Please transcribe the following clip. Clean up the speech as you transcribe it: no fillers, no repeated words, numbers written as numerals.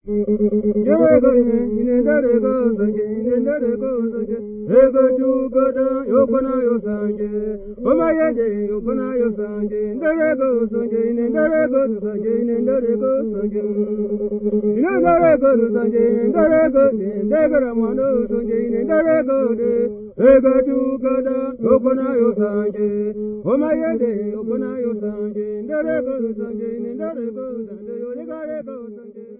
Yerego in Derego Sanje, in Derego Sanje, Ego Chukada, Yokona Yosanje, Omayede, Yokona Yosanje, in Derego Sanje, in Derego Sanje, in Derego Sanje, in Derego Sanje, in Derego, in Degaramano Sanje, in Derego, Ego Chukada, Yokona Yosanje, Omayede, Yokona Yosanje, in Derego Sanje, in Derego Sanje, Sanje.